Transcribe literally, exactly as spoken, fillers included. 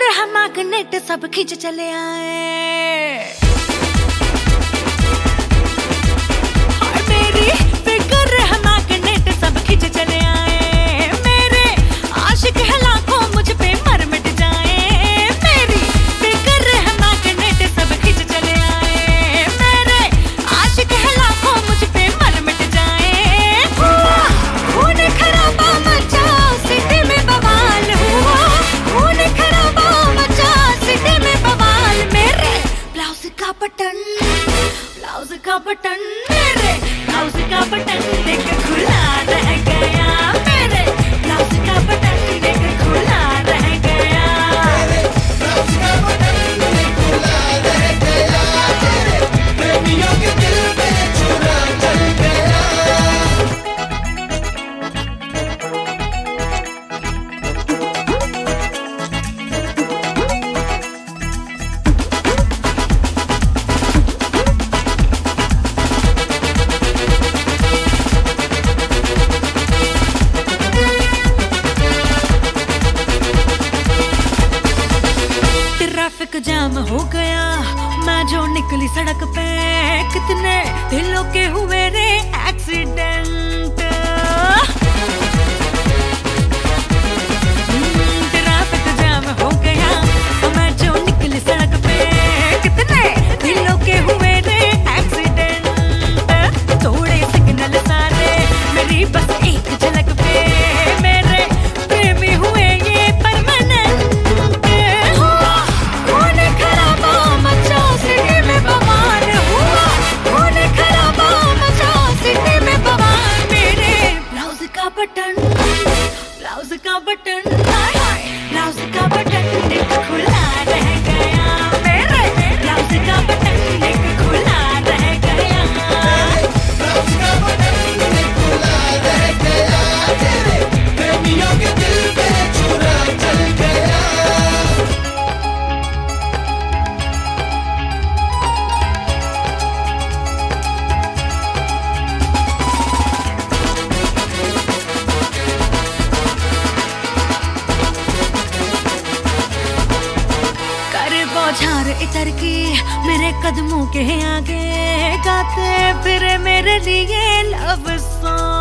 है मैग्नेट सब खींच चले आए। हाय मेरी फिक्र है मैग्नेट सब खींच चले आए। मेरे आशिक है लाखों मुझ पे मर मिट जाए। मेरी फिक्र है मैग्नेट सब खींच चले आए। मेरे आशिक है लाखों मुझ पे मर मिट जाए। हुआ खून खराबा मचा सिटी में बवाल हुआ। खून खराबा मचा सिटी में बवाल। मेरे ब्लाउज का बटन ब्लाउज का बटन मेरे ब्लाउज का बटन देख खुला रह गया। मेरे ब्लाउज का बटन देख खुला रह गया। ब्लाउज का बटन देख खुला रह गया। प्रेमियों के दिल में छुरा चल गया। ट्रैफिक जाम हो गया मैं जो निकली सड़क पे। कितने दिलों के हुए रे एक्सीडेंट। ट्रैफिक जाम हो गया मैं जो निकली सड़क पे। कितने दिलों के हुए रे एक्सीडेंट। थोड़े सिग्नल सारे मेरी बस एक झलक पे। मेरे प्रेमी हुए ये परमानेंट। खून खराबा मचा सिटी में बवाल हुआ। खून खराबा मचा सिटी में बवाल। मेरे ब्लाउज का बटन ब्लाउज का बटन ब्लाउज का बटन देख खुला रह गया। मेरे ब्लाउज का बटन देख खुला रह गया। ब्लाउज का बटन देख खुला रह गया। प्रेमियों के दिल में छुरा चल गया। कर बौछार इतर की मेरे कदमों के आगे। गाते फिर मेरे लिए लव सॉन्ग।